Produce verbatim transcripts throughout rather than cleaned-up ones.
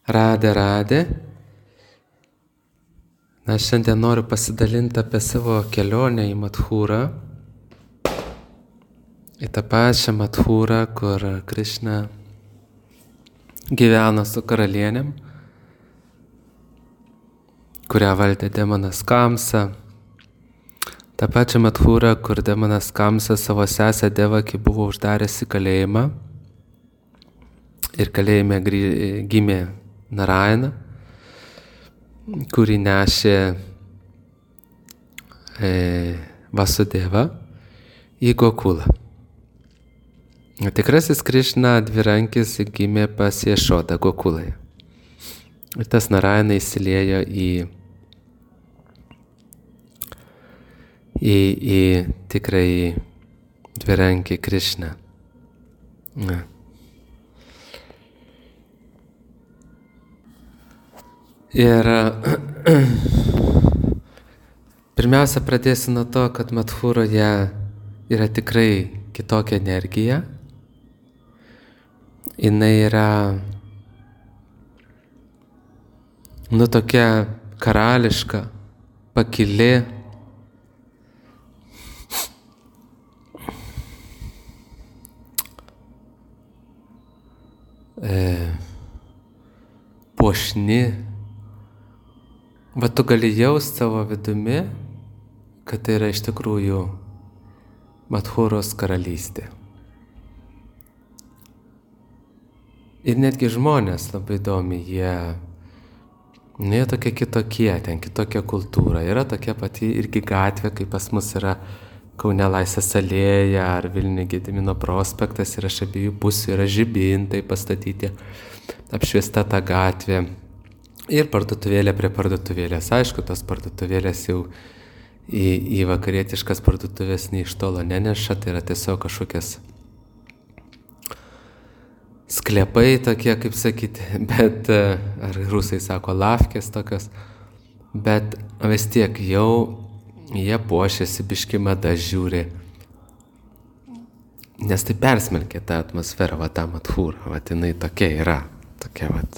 Radė, radė. Na, šiandien noriu pasidalinti apie savo kelionę į Madhūrą. Į tą pačią Madhūrą, kur Krišna gyveno su karalienėm, kurią valdė demonas Kamsa. Ta pačia Madhūra, kur demonas Kamsa savo sesę Devakį buvo uždaręs į kalėjimą ir kalėjime gimė Narayana, kurį nešė e, Vasudeva į Gokulą. Tikrasis Krišna dvirankis gimė pas Ješodą Gokuloje. Ir tas Narayana įsiliejo į į, į tikrąjį dvirankį Krišną. Na. Ir pirmiausia pradėsiu nuo to, kad Madhūroje yra tikrai kitokia energija. Jinai yra nu tokia karališka, pakili. E, puošni. Va tu gali jausti savo vidumi, kad tai yra iš tikrųjų Madhūros karalystė. Ir netgi žmonės labai įdomi, jie, nu, jie tokie kitokie, ten kitokia kultūra. Yra tokia pati irgi gatvė, kaip pas mus yra Kaune Laisvės alėja ar Vilniuje Gedimino prospektas, ir iš abiejų pusių yra žibintai pastatyti, apšviesta ta gatvė. Ir parduotuvėlė prie parduotuvėlės. Aišku, tos parduotuvėlės jau į, į vakarietiškas parduotuvės nei iš tolo neneša, tai yra tiesiog kažkokias sklepai tokie, kaip sakyti, bet, ar rusai sako, lavkės tokios, bet vis tiek jau jie puošiasi, biški mada žiūri, nes tai persmelkė tą atmosferą, va tą Madhūrą, va jinai tokia yra, tokia va.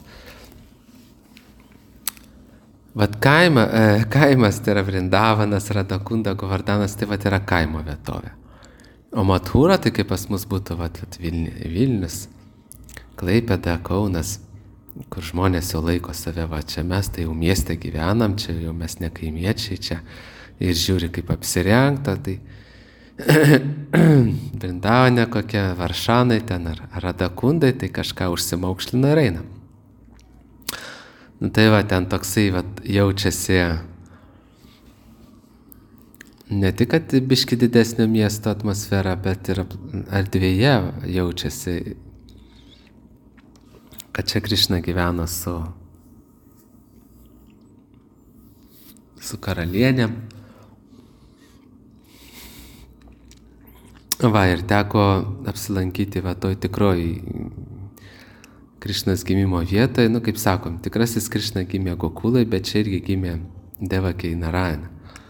Vat kaima, e, kaimas tai yra Vrindavanas, Radakunda, Govardanas, tai vat yra kaimo vietovė. O Madhūra tai kaip pas mus būtų vat, Vilnius, Klaipėda, Kaunas, kur žmonės jau laiko save, va čia mes tai jau mieste gyvenam, čia jau mes ne kaimiečiai čia ir žiūri kaip apsirengta, tai Vrindavane kokie Varšanai ten ar Radakundai, tai kažką užsimaukšlina ir eina. Nu tai va, ten toksai va, jaučiasi ne tik, kad biški didesnio miesto atmosfera, bet ir erdvėje jaučiasi, kad čia Krišna gyveno su, su karalienėm. Va, ir teko apsilankyti va toj tikroji Krišnos gimimo vietoje, nu kaip sakom, tikrasis Krišna gimė Gokulai, bet čia irgi gimė Devakį Narayana.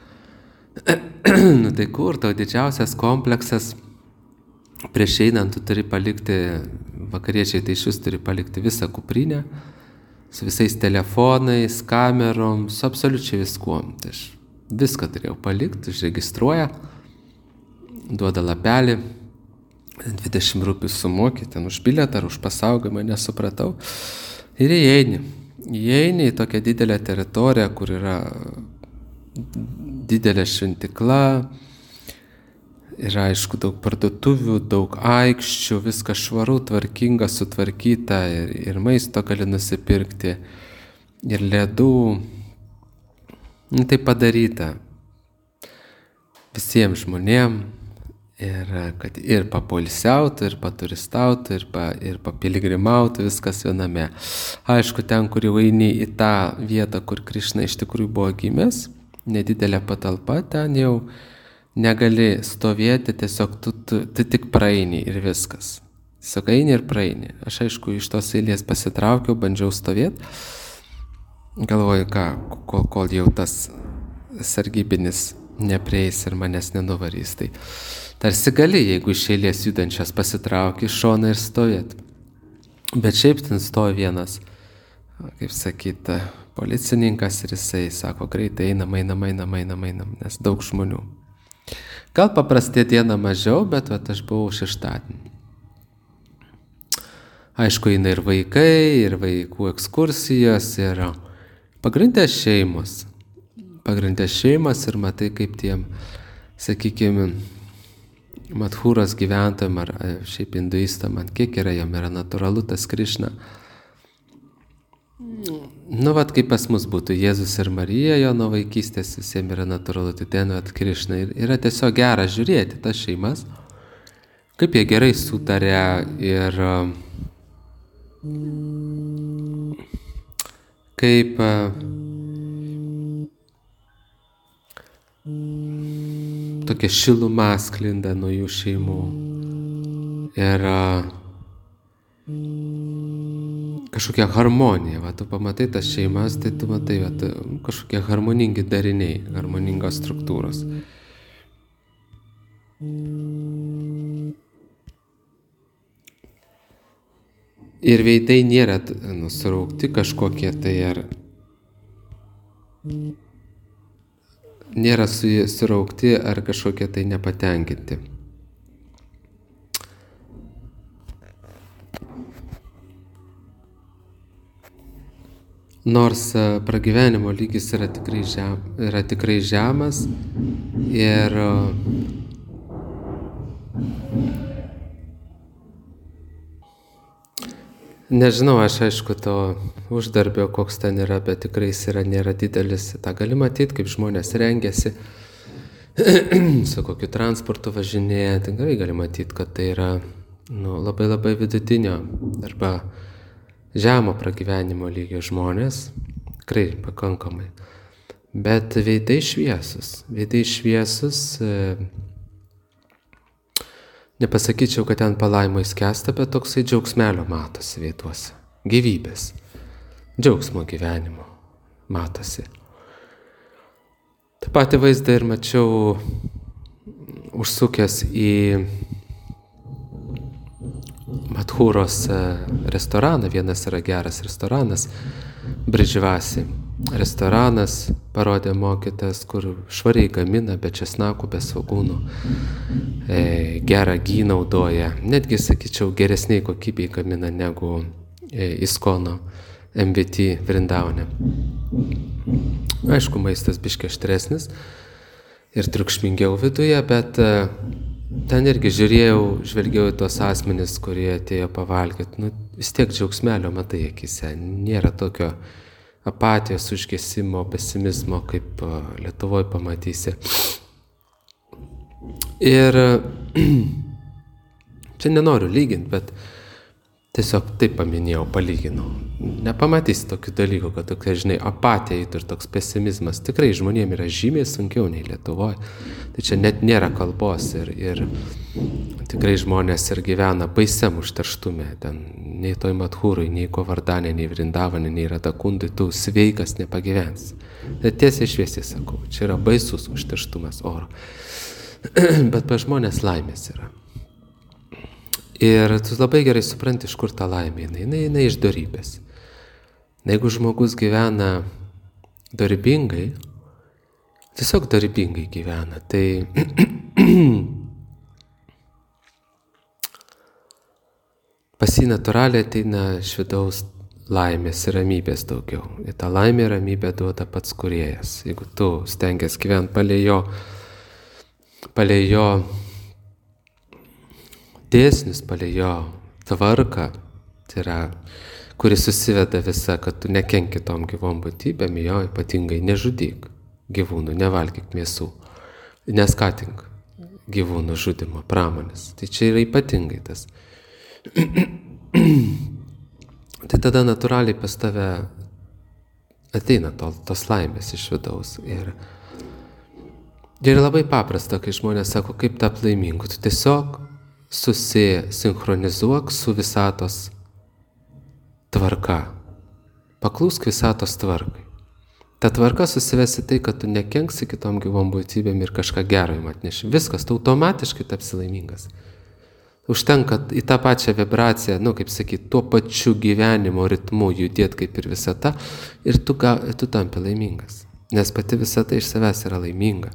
Nu tai kur, tau didžiausias kompleksas, prieš einant tu turi palikti, vakariečiai tai šis turi palikti visą kuprinę, su visais telefonais, kamerom, su absoliučiai viskuom. Tai aš viską turėjau palikti, užregistruoja, duoda lapelį, dvidešimt rupių sumoki, ten už bilietą ar už pasaugojimą, nesupratau. Ir įeini. Įeini į tokią didelę teritoriją, kur yra didelė šventikla, yra aišku daug parduotuvių, daug aikščių, viskas švaru, tvarkinga, sutvarkyta ir, ir maisto gali nusipirkti, ir ledų. Nu, tai padaryta visiems žmonėms. Ir kad ir papoilsiautų, ir paturistautų, ir, pa, ir papiligrimautų, viskas viename. Aišku, ten, kur jau eini į tą vietą, kur Krišna iš tikrųjų buvo gimęs, nedidelė patalpa, ten jau negali stovėti, tiesiog tu, tu, tu tik praeini ir viskas. Tiesiog eini ir praeini. Aš aišku, iš tos eilės pasitraukiau, bandžiau stovėti. Galvoju, ką, kol, kol jau tas sargybinis neprieis ir manęs nenuvarys. Tai tarsi gali, jeigu iš eilės judančias pasitrauki iš šoną ir stovėt. Bet šiaip ten stovi vienas kaip sakyt, policininkas ir jisai sako, greitai einam, einam, einam, einam, einam, nes daug žmonių. Gal paprastė diena mažiau, bet vat, aš buvau šeštadienį. Aišku, eina ir vaikai, ir vaikų ekskursijos, ir pagrindė šeimos. Pagrindė šeimas ir matai, kaip tiem, sakykime, Madhūros gyventojam ar šiaip hinduistam, man kiek yra, jam yra natūralu tas Krišna. Nu, vat kaip pas mus būtų Jėzus ir Marija, jo nuo vaikystės visiems yra natūralu, tai ten vat Krišna. Ir yra tiesiog gera žiūrėti tas šeimas, kaip jie gerai sutarė ir kaip tokia šiluma sklinda nuo jų šeimų. Ir kažkokia harmonija. Va, tu pamatai tas šeimas, tai tu matai va, kažkokie harmoningi dariniai, harmoningos struktūros. Ir veidai nėra nusiraukti kažkokie tai ar nėra suraukti ar kažkokie tai nepatenkinti. Nors pragyvenimo lygis yra tikrai, žem, yra tikrai žemas ir nežinau, aš aišku to uždarbio, koks ten yra, bet tikrai jis yra, nėra didelis. Ta gali matyti, kaip žmonės rengiasi, su kokiu transportu važinėja. Tikrai gali matyti, kad tai yra nu, labai labai vidutinio arba žemo pragyvenimo lygio žmonės. Tikrai pakankamai. Bet veidai šviesus. Veidai šviesus. Nepasakyčiau, kad ten palaimo įskęsta, bet toksai džiaugsmelio matosi veiduose. Gyvybės. Džiaugsmo gyvenimo matosi. Tą patį vaizdą ir mačiau užsukęs į Madhūros restoraną. Vienas yra geras restoranas, Bridžvasi. Restoranas, parodė mokytas, kur švariai gamina, be česnakų, be svogūnų, e, gerą gį naudoja, netgi, sakyčiau, geresniai kokybei gamina negu e, Iskono M V T Vrindavane. Aišku, maistas biškį aštresnis ir triukšmingiau viduje, bet e, ten irgi žiūrėjau, žvelgiau į tos asmenis, kurie atėjo pavalgyti. Nu, vis tiek džiaugsmelio matai akise, nėra tokio apatijos, užgesimo, pesimizmo, kaip Lietuvoje pamatysi. Ir čia nenoriu lyginti, bet tiesiog taip paminėjau, palyginau. Nepamatysi tokių dalykų, kad tokia, žinai, apatija ir toks pesimizmas. Tikrai žmonėms yra žymiai sunkiau nei Lietuvoje. Tai čia net nėra kalbos ir, ir tikrai žmonės ir gyvena baisiam užterštume. Ten nei toj Madhūroj, nei Govardhane, nei Vrindavane, nei Radakundai, tu sveikas nepagyvensi. Bet tiesiai šviesiai sakau, čia yra baisus užterštumas oro. Bet pa žmonės laimės yra. Ir tu labai gerai supranti, iš kur ta laimė. Jinai, jinai iš dorybės. Jeigu žmogus gyvena dorybingai, tiesiog dorybingai gyvena, tai pas jį natūraliai ateina iš vidaus laimės ir ramybės daugiau. Ir tą laimę ir ramybę duoda pats Kūrėjas. Jeigu tu stengiasi gyventi palei jo, palei jo dėsnius, palei jo tvarką, tai yra, kuris susiveda visa, kad tu nekenki tom gyvom būtybėm, jo ypatingai nežudyk gyvūnų, nevalgyk mėsų, neskatink gyvūnų žudimo pramonės. Tai čia yra ypatingai tas. Tai tada natūraliai pas tave ateina to, tos laimės iš vidaus. Ir, ir labai paprasta, kai žmonės sako, kaip tapti laimingu. Tu tiesiog susisinchronizuok su visatos tvarka. Paklūsk visatos tvarkai. Ta tvarka susivesi tai, kad tu nekenksi kitom gyvom būtybėm ir kažką gero jums atneši. Viskas, tu automatiškai tapsi laimingas. Užtenka į tą pačią vibraciją, nu, kaip sakyti, tuo pačiu gyvenimo ritmu judėti kaip ir visata ir tu, ga, tu tampi laimingas. Nes pati visata iš savęs yra laiminga.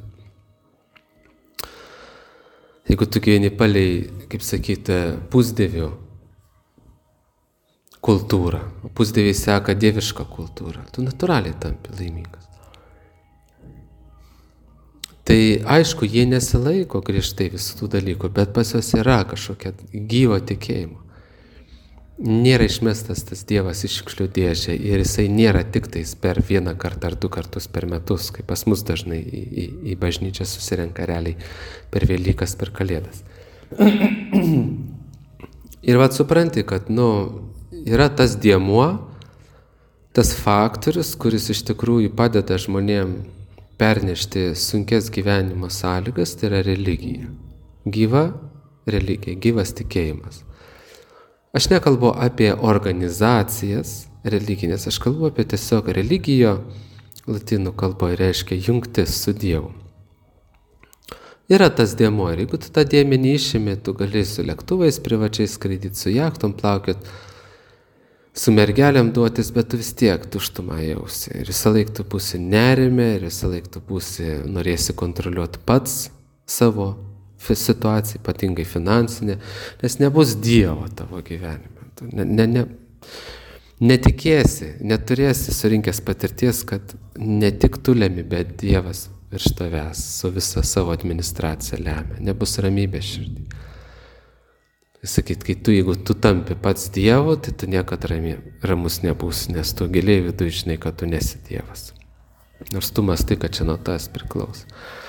Jeigu tu gyveni palei, kaip sakyti, pusdievių kultūrą, pusdieviai seka dievišką kultūrą, tu natūraliai tampi laimingas. Tai aišku, jie nesilaiko griežtai visų tų dalykų, bet pas juos yra kažkokia gyvo tikėjimo. Nėra išmestas tas Dievas iš šiukšlių dėžę ir jisai nėra tik tais per vieną kartą ar du kartus per metus, kaip pas mus dažnai į, į, į bažnyčią susirenka realiai per Velykas, per Kalėdas. Ir vat supranti, kad nu, yra tas dėmuo, tas faktorius, kuris iš tikrųjų padeda žmonėm pernešti sunkes gyvenimo sąlygas, tai yra religija. Gyva religija, gyvas tikėjimas. Aš nekalbu apie organizacijas religinės, aš kalbu apie tiesiog religijo, latinų kalboje reiškia jungtis su Dievu. Yra tas dėmuo ir jeigu tu tą dėmenį išimi, tu gali su lėktuvais privačiai skraidyti, su jachtom plaukiot, su mergelėm duotis, bet tu vis tiek tuštumą jausi. Ir visą laiką tu būsi nerime, ir visą laiką tu būsi, norėsi kontroliuoti pats savo situaciją, ypatingai finansinę, nes nebus Dievo tavo gyvenime. Tu ne, ne, ne, netikėsi, neturėsi surinkęs patirties, kad ne tik tu lemi, bet Dievas virš tavęs su visa savo administracija lemia. Nebus ramybė širdį. Sakyt, kai tu, jeigu tu tampi pats Dievu, tai tu niekad rami, ramus nebūsi, nes tu giliai viduje žinai, kad tu nesi Dievas. Nors tu mąstai, kad čia nuo tas priklauso.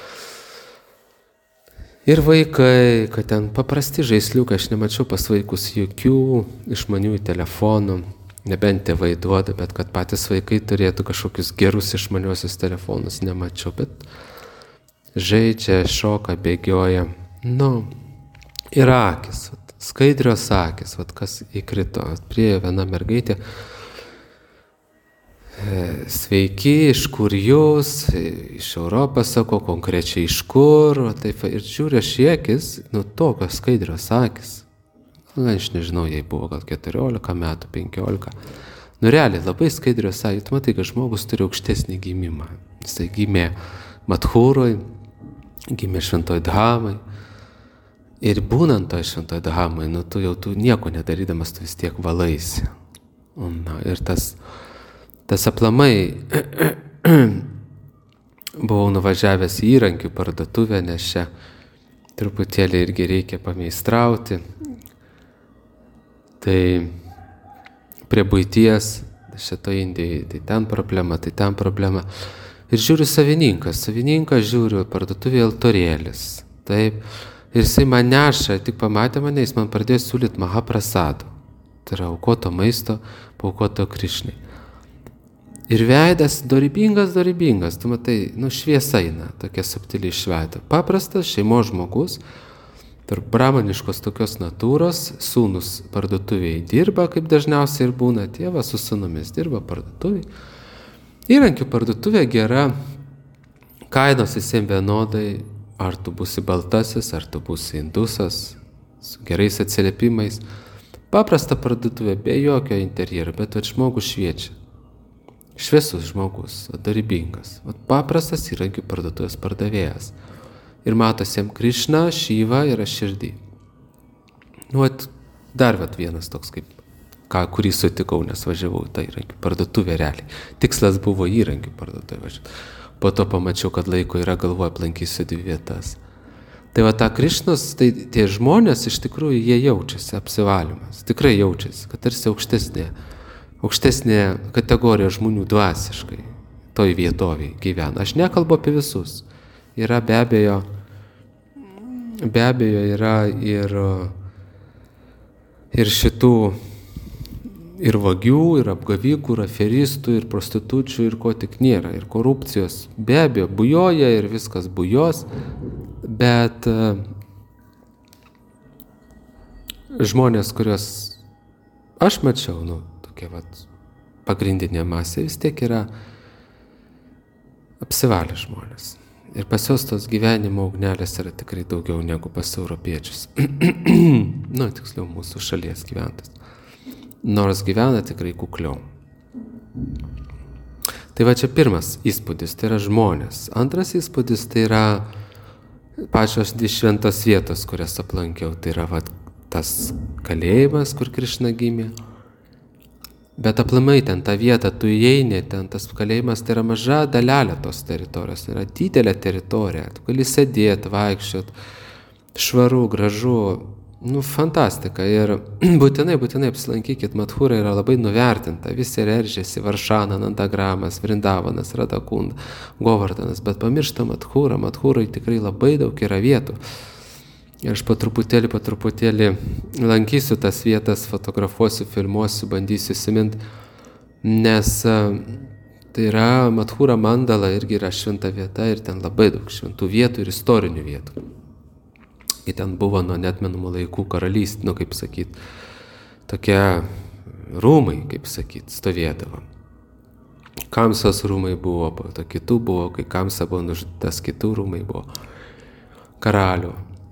Ir vaikai, kad ten paprasti žaisliukai, aš nemačiau pas vaikus jokių išmaniųjų telefonų, nebent tėvai duoda, bet kad patys vaikai turėtų kažkokius gerus išmaniosius telefonus, nemačiau, bet žaidžia, šoka, bėgioja. Nu, yra akis. Skaidrios akis, vat kas įkrito, priejo viena mergaitė, sveiki, iš kur jūs, iš Europos, sako, konkrečiai iš kur, taip, ir žiūri aš į akis, nu tokios skaidrios akis, nu, aš nežinau, jai buvo gal keturiolika metų, penkiolika, nu realiai labai skaidrios akis, tu matai, kad žmogus turi aukštesnį gimimą, jisai gimė Madhūroj, gimė Šventoj Dhamai. Ir būnant to šventoj Dhamai, nu tu jau tu nieko nedarydamas, tu vis tiek valaisi. Na, ir tas, tas aplamai buvau nuvažiavęs į įrankių parduotuvę, nes čia truputėlį irgi reikia pameistrauti. Tai prie buities, šito Indijai, tai ten problema, tai ten problema. Ir žiūriu savininkas, savininkas žiūriu parduotuvėje altorėlis. Taip. Ir jisai man neša, tik pamatė mane, jis man pradėjo siūlyti Mahaprasado. Tai yra aukoto maisto, paukoto Krišnai. Ir veidas dorybingas, dorybingas, tu matai, nu šviesa eina, tokia subtiliai šveido. Paprastas šeimos žmogus, tarp bramaniškos tokios natūros, sūnus parduotuvėje dirba, kaip dažniausiai ir būna, tėvas su sūnumis dirba parduotuvėje. Įrankių parduotuvė gera, kainos visiems vienodai. Ar tu būsi baltasis, ar tu būsi indusas, su gerais atsiliepimais. Paprasta parduotuvė, be jokio interjero, bet vat žmogus šviečia. Šviesus žmogus, dorybingas. Vat paprastas įrankių parduotuvės pardavėjas. Ir matosi jam Krišna, Šyva yra širdį. Nu, vat, dar vat vienas toks, kaip, ką, kurį sutikau, nes važiavau į tą įrankių parduotuvę realiai. Tikslas buvo įrankių parduotuvė važiuoti. Po to pamačiau, kad laiko yra, galvoju, aplankysiu dvi vietas. Tai va ta Krišnos, tai tie žmonės iš tikrųjų jie jaučiasi apsivalymas. Tikrai jaučiasi, kad tarsi aukštesnė, aukštesnė kategorija žmonių dvasiškai toj vietoviai gyvena. Aš nekalbu apie visus. Yra be abejo, be abejo yra ir, ir šitų ir vagių, ir apgavikų, ir aferistų, ir prostitučių, ir ko tik nėra, ir korupcijos. Be abejo, bujoja ir viskas bujos, bet uh, žmonės, kuriuos aš mačiau, nu, tokia vat pagrindinė masė, vis tiek yra apsivalę žmonės. Ir pas jos tos gyvenimo ugnelės yra tikrai daugiau negu pas europiečius. Nu, tiksliau, mūsų šalies gyventas. Nors gyvena tikrai kukliau. Tai va čia pirmas įspūdis, tai yra žmonės. Antras įspūdis tai yra pačios šventos vietos, kurias aplankiau. Tai yra va, tas kalėjimas, kur Krišna gimė. Bet aplamai ten tą vietą, tu įeini, ten tas kalėjimas tai yra maža dalelė tos teritorijos, tai yra didelė teritorija, tu gali sėdėti, vaikščiot, švaru, gražu, nu, fantastika. Ir būtinai, būtinai apsilankykit, Madhūra yra labai nuvertinta, visi reržėsi, Varšana, Nandagramas, Vrindavanas, Radakunda, Govardanas, bet pamiršta Madhūra, Madhūrai tikrai labai daug yra vietų. Ir aš po truputėlį, po truputėlį lankysiu tas vietas, fotografuosiu, filmuosiu, bandysiu įsiminti, nes tai yra Madhūra Mandala, irgi yra šventa vieta ir ten labai daug šventų vietų ir istorinių vietų. Ir ten buvo nuo neatmenamų laikų karalystė, nu kaip sakyt, tokie rūmai, kaip sakyt, stovėdavo. Kamsos rūmai buvo, po to kitų buvo, kai Kamsa buvo nužudytas, kitų rūmai buvo karalių.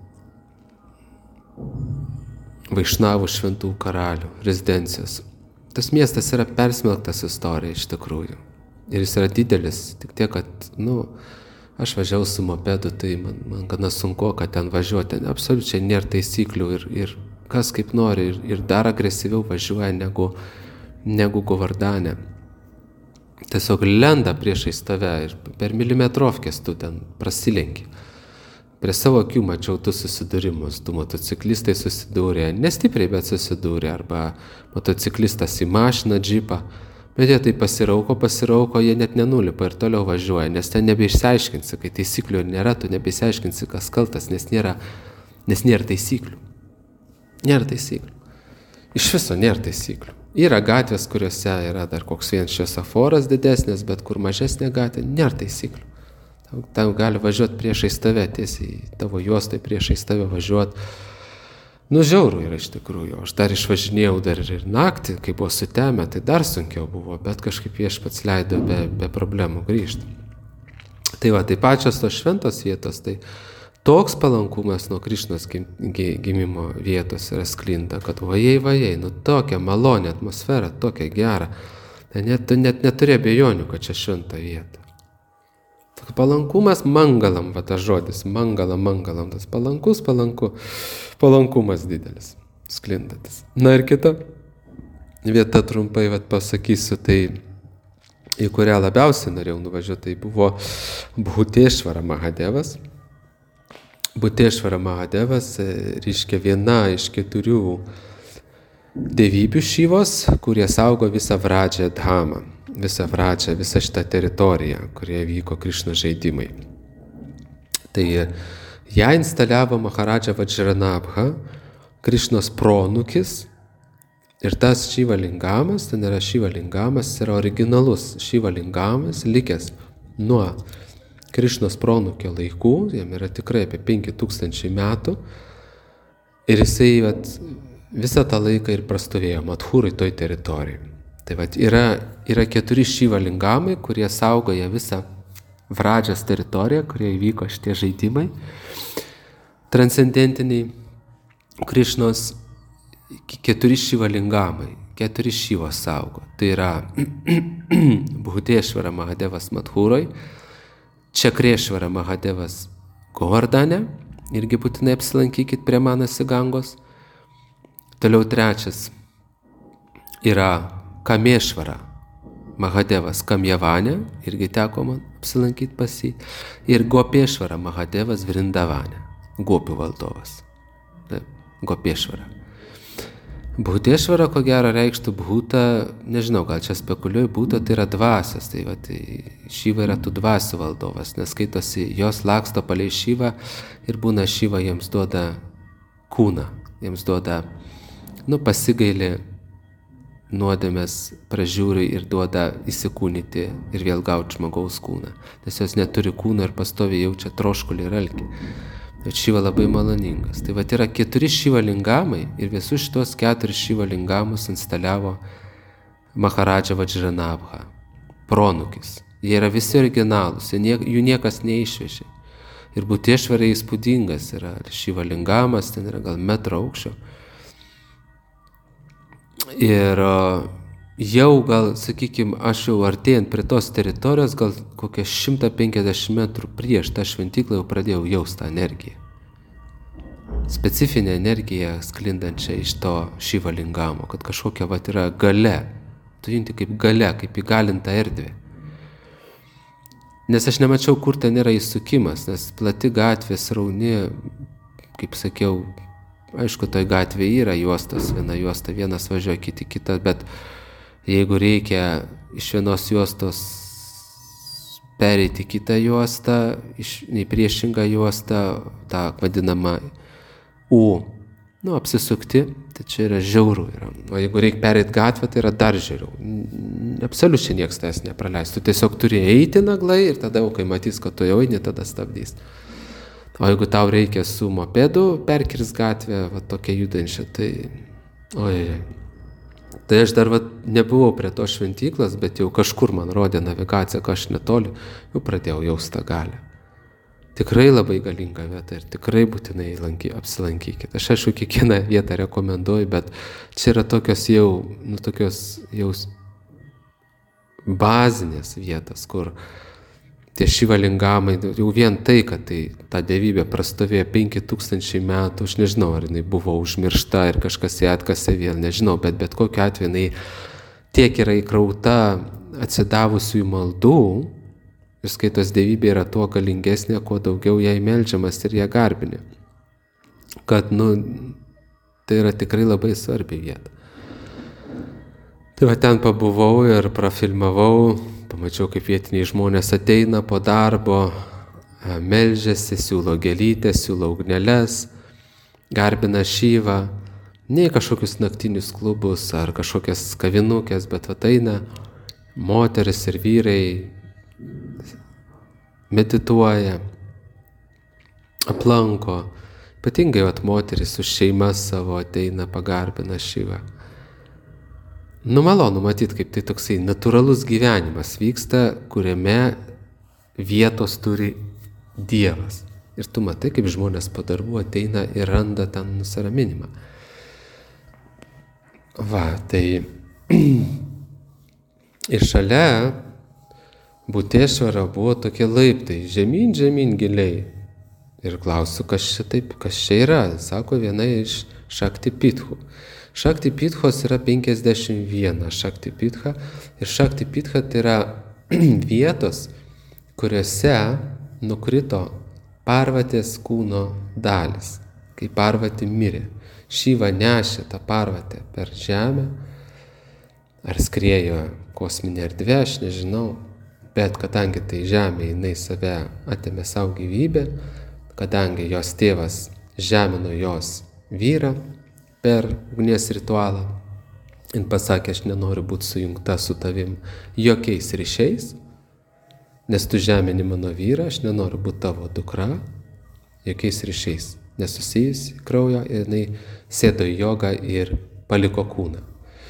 Vaišnavų šventų karalių rezidencijos. Tas miestas yra persmelktas istorija iš tikrųjų. Ir jis yra didelis, tik tiek, kad, nu, aš važiavau su mopedu, tai man, man gana sunku, kad ten važiuoti. Absoliučiai nėra taisyklių ir, ir kas kaip nori ir, ir dar agresyviau važiuoja negu, negu Govardane. Tiesiog lenda priešais tave ir per milimetrovkės tu ten prasilenki. Prie savo akių mačiau tu susidūrimus, du motociklistai susidūrė, nestipriai, bet susidūrė, arba motociklistas į mašiną, džipą, bet jie tai pasirauko, pasirauko, jie net nenulipa ir toliau važiuoja, nes ten nebeišsiaiškinsi, kai taisyklių nėra, tu nebeišsiaiškinsi, kas kaltas, nes nėra, nes nėra taisyklių. Nėra taisyklių. Iš viso nėra taisyklių. Yra gatvės, kuriuose yra dar koks vienas šviesoforas didesnis, bet kur mažesnė gatvė, nėra taisyklių. Tam gali važiuoti priešais tave, tiesiai tavo juostai priešais tave važiuoti. Nu, žiauru yra iš tikrųjų. Aš dar išvažinėjau dar ir naktį, kai buvo sutemę, tai dar sunkiau buvo, bet kažkaip viešpats leido be, be problemų grįžti. Tai va, tai pačios tos šventos vietos, tai toks palankumas nuo Krišnos gimimo vietos yra sklinda, kad vajai, vajai, nu tokia malonė atmosfera, tokia gera. Tai net, tu net neturi abejonių, kad čia šventa vieta. Palankumas mangalam, va tas žodis, mangalam, mangalam, tas palankus, palanku, palankumas didelis, sklindantis. Na ir kita vieta trumpai vat, pasakysiu, tai į kurią labiausiai norėjau nuvažiuoti, tai buvo Bhuteshvara Mahadevas. Bhuteshvara Mahadevas reiškia viena iš keturių dievybių Šivos, kurie saugo visą Vradžią Dhamą. Visą Vradžią, visą šitą teritoriją, kurioje vyko Krišnos žaidimai. Tai ją instaliavo Maharadža Vajranabha, Krišnos pronukis, ir tas Šiva Lingamas, ten yra Šiva Lingamas, yra originalus Šiva Lingamas, likęs nuo Krišnos pronukio laikų, jam yra tikrai apie penki tūkstančiai metų, ir jisai vat, visą tą laiką ir prastovėjo Madhūrai toj teritorijai. Tai vat, yra, yra keturi Šiva Lingamai, kurie saugoja visą Vradžios teritoriją, kurioje įvyko šitie žaidimai. Transcendentiniai Krišnos keturi Šiva Lingamai, keturi Šivos saugo. Tai yra Bhuteshvara Mahadevas Madhūroj, Čakreshvara Mahadevas Govardane, irgi būtinai apsilankykit prie Manasi Gangos. Toliau trečias yra Kameshvara Mahadevas Kamjavane, irgi teko man apsilankyti pas jį, ir Gopeshvara Mahadevas Vrindavane, Gopių valdovas. Taip, Gopeshvara. Bhuteshvara, ko gero, reikštų Bhuta, nežinau, gal čia spekuliuoju, Bhuta tai yra dvasios, tai, va, tai Šiva yra tų dvasių valdovas, nes skaitosi, jos laksto palei Šivą ir būna Šiva jiems duoda kūną, jiems duoda, nu, pasigaili nuodėmės, pražiūri ir duoda įsikūnyti ir vėl gauti žmogaus kūną. Nes jos neturi kūno ir pastoviai jaučia troškulį ir alkį. Bet Šiva labai maloningas. Tai vat yra keturi Šiva Lingamai ir visus šitos keturis Šiva Lingamus instaliavo Maharadža Vajranabha, pronukis. Jie yra visi originalūs, jų niekas neišvežė. Ir Butiešvara įspūdingas yra, Šivalingamas, ten yra gal metro aukščio. Ir jau gal, sakykime, aš jau artėjant prie tos teritorijos, gal kokią šimtą penkiasdešimt metrų prieš tą šventyklą jau pradėjau jausti tą energiją. Specifinę energiją sklindančią iš to Šivalingamo, kad kažkokia vat yra galia. Tu junti kaip galia, kaip įgalinta erdvė. Nes aš nemačiau, kur ten yra įsukimas, nes plati gatvė, srauni, kaip sakiau, aišku, toj gatvėje yra juostas, viena juosta, vienas važiuoja, kiti kitą, bet jeigu reikia iš vienos juostos pereiti kitą juostą, iš į priešingą juostą, tą vadinamą U, nu, apsisukti, tai čia yra žiauru. Yra. O jeigu reikia pereiti gatvę, tai yra dar žiauriau. Absoliučiai nieks tas nepraleis. Tu tiesiog turi eiti naglai ir tada, kai matys, kad tu jau eini, tada stabdys. O jeigu tau reikia su mopedu perkirs gatvę, va tokia judančia, tai... Ojej. Tai aš dar va, nebuvau prie to šventyklas, bet jau kažkur man rodė navigacija, kad aš netoli, jau pradėjau jausti tą galią. Tikrai labai galinga vieta ir tikrai būtinai lanky, apsilankykit. Aš aišku, kiekvieną vietą rekomenduoju, bet čia yra tokios jau, nu, tokios jau bazinės vietos, kur tie Šivalingamai, jau vien tai, kad tai, ta dievybė prastovėjo penki tūkstančiai metų, aš nežinau, ar jinai buvo užmiršta ir kažkas ją atkasė vėl, nežinau, bet bet kokiu atveju jinai tiek yra įkrauta atsidavusiųjų maldų, ir skaitos dievybė yra tuo galingesnė, kuo daugiau jai meldžiamas ir ją garbinė. Kad, nu, tai yra tikrai labai svarbi vieta. Tai va ten pabuvau ir prafilmavau, pamačiau, kaip vietiniai žmonės ateina po darbo, meldžiasi, siūlo gėlytės, siūlo ugneles, garbina Šyvą, ne kažkokius naktinius klubus ar kažkokias kavinukės, bet va eina moteris ir vyrai, medituoja, aplanko, ypatingai vat moteris su šeima savo ateina, pagarbina Šyvą. Nu, malonu matyti, kaip tai toksai natūralus gyvenimas vyksta, kuriame vietos turi Dievas. Ir tu matai, kaip žmonės po darbų ateina ir randa ten nusiraminimą. Va, tai ir šalia Butiešvara buvo tokie laiptai, žemyn, žemyn giliai. Ir klausiu, kas čia taip, kas čia yra? Sako, viena iš Šakti Pithų. Šakti Pithos yra penkiasdešimt viena Šakti Pitha. Ir Šakti Pitha tai yra vietos, kuriuose nukrito Parvatės kūno dalis, kai Parvatė mirė. Šyva nešė tą Parvatę per žemę, ar skriejo kosminė erdvė, aš nežinau. Bet kadangi tai žemė, jinai save atėmė savo gyvybę, kadangi jos tėvas žemino jos vyrą per ugnies ritualą, jin pasakė, aš nenoriu būti sujungta su tavim jokiais ryšiais, nes tu žemini mano vyrą, aš nenoriu būti tavo dukra, jokiais ryšiais, nesusijusi kraujo, ir jinai sėdo į jogą ir paliko kūną.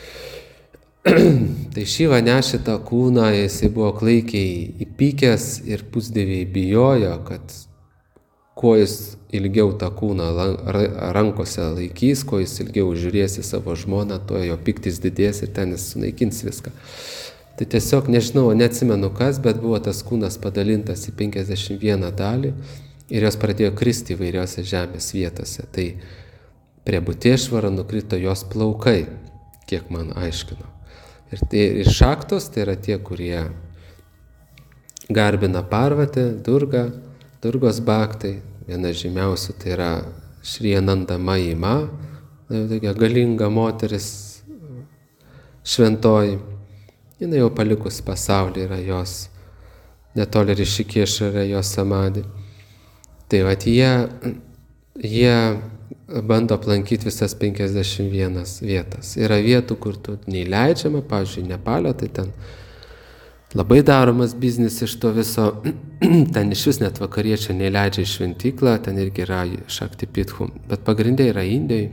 Tai Šyva nešė tą kūną, jisai buvo klaikiai įpykęs ir pusdieviai bijojo, kad kuo jis ilgiau tą kūną rankose laikys, kuo jis ilgiau žiūrės į savo žmoną, tuo jo piktis didės ir ten jis sunaikins viską. Tai tiesiog nežinau, neatsimenu kas, bet buvo tas kūnas padalintas į penkiasdešimt vieną dalį ir jos pradėjo kristi įvairiose žemės vietose. Tai prie Butiešvaro nukrito jos plaukai, kiek man aiškino. Ir, tai, ir šaktos tai yra tie, kurie garbina Parvatę, Durgą, Durgos bhaktai. Viena žymiausių tai yra Šri Ananda Mayima, tokia galinga moteris šventoji. Jinai jau palikus pasaulį yra jos, netoli Rišikėšo yra jos samadhi. Tai vat jie, jie bando aplankyti visas penkiasdešimt vienas vietas. Yra vietų, kur tu neįleidžiama, pavyzdžiui, Nepale, tai ten labai daromas biznis iš to viso. Ten iš vis net vakariečiai neįleidžia į šventyklą, ten irgi yra Šakti Pithų, bet pagrindė yra Indijai.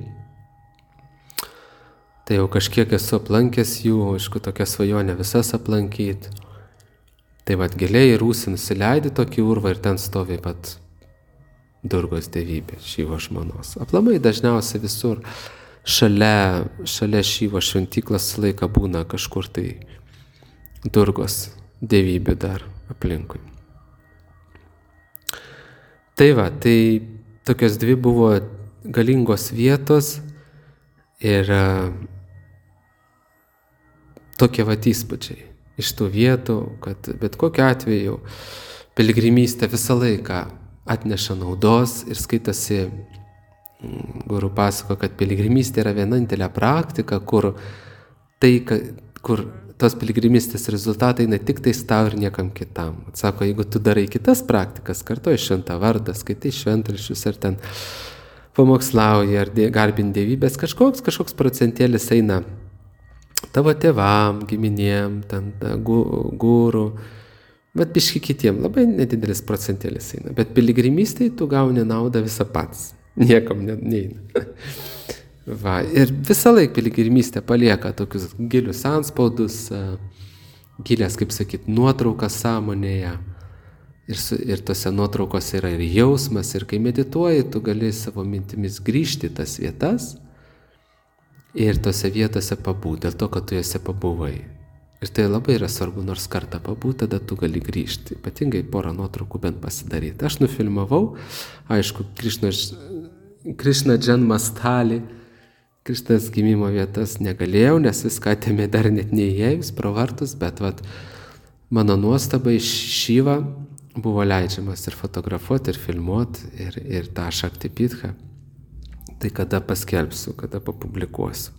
Tai jau kažkiek esu aplankęs jų, aišku, tokia svajonė visas aplankyti. Tai vat giliai į rūsį nusileidi tokį urvą ir ten stovi vat Durgos dievybė, Šyvo žmonos. Aplamai dažniausiai visur šalia, šalia Šyvo šventyklos laika būna kažkur tai Durgos dievybė dar aplinkui. Tai va, tai tokios dvi buvo galingos vietos ir tokie vat įspūdžiai iš tų vietų, kad bet kokiu atveju piligrimystė visą laiką atneša naudos ir skaitosi, guru pasako, kad piligrimystė yra vienintelė praktika, kur, tai, kur tos piligrimystės rezultatai ne tik tais tau ir niekam kitam. Sako, jeigu tu darai kitas praktikas, kartuoji šventą vardą, skaitai šventraščius ar ten pamokslauji ar garbini dievybės, kažkoks, kažkoks procentėlis eina tavo tėvam, giminėm, ten guru, bet biški kitiem, labai nedidelis procentėlis eina. Bet piligrimystėje tu gauni naudą visą pats, niekam neina. Va, ir visą laiką piligrimystė palieka tokius gilius anspaudus, gilės, kaip sakyt, nuotraukas sąmonėje. Ir, su, ir tose nuotraukose yra ir jausmas, ir kai medituoji, tu gali savo mintimis grįžti į tas vietas ir tose vietose pabūti, dėl to, kad tu jose pabuvai. Ir tai labai yra svarbu, nors kartą pabūti, tada tu gali grįžti. Ypatingai porą nuotraukų bent pasidaryti. Aš nufilmavau, aišku, Krišna Džanmastalį, Krišnos gimimo vietas negalėjau, nes viską atėmė dar net neįėjus pro vartus, bet vat, mano nuostabai Šyva buvo leidžiamas ir fotografuoti, ir filmuoti, ir, ir tą Šakti Pitchą. Tai kada paskelbsiu, kada papublikuosiu.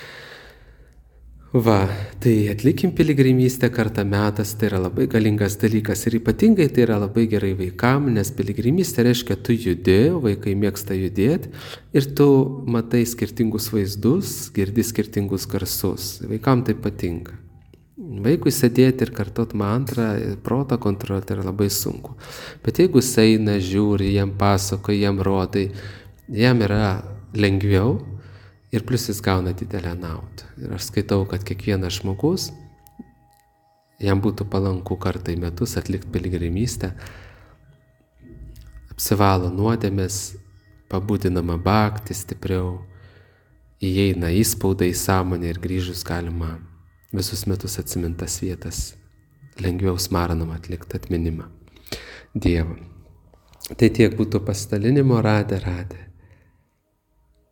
Va, tai atlikim piligrimystę kartą metas, tai yra labai galingas dalykas ir ypatingai tai yra labai gerai vaikam, nes piligrimystė reiškia tu judi, vaikai mėgsta judėti ir tu matai skirtingus vaizdus, girdi skirtingus garsus. Vaikam tai patinka. Vaikui sėdėti ir kartot mantrą, protą kontroliuoti yra labai sunku. Bet jeigu jis eina, žiūri, jam pasakoja, jam rodai, jam yra lengviau. Ir plus jis gauna didelę naudą. Ir aš skaitau, kad kiekvienas žmogus, jam būtų palanku kartą į metus atlikti piligrimystę, apsivalo nuodėmės, pabudinama bhakti stipriau, įeina įspauda į sąmonę ir grįžus galima visus metus atsimintas vietas, lengviau smaranama atlikti atminimą Dievo. Tai tiek būtų pasidalinimo, radė, radė.